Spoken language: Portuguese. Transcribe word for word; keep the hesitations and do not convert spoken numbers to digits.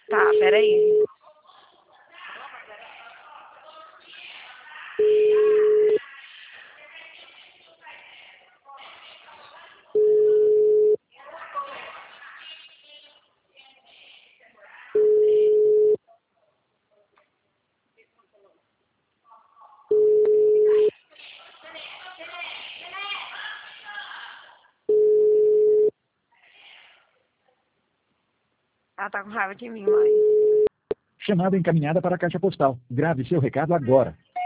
Tá, peraí. Ela tá com raiva de mim, mãe. Chamada encaminhada para a caixa postal. Grave seu recado agora.